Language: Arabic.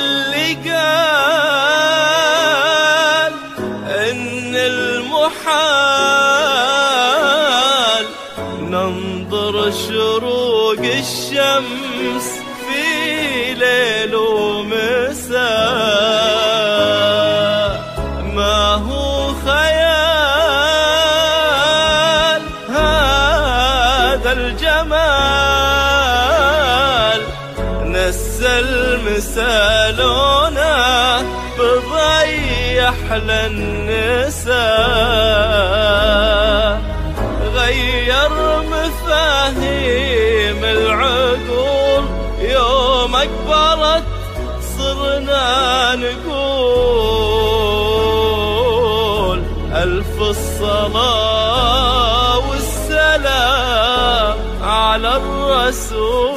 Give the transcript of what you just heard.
اللي قال إن المحال ننظر شروق الشمس في ليل ومساء، ما هو خيال هذا الجمال، نسى المسالونا بضيح للنساء، غير مفاهيم العقول يوم أكبرت صرنا نقول ألف الصلاة والسلام على الرسول.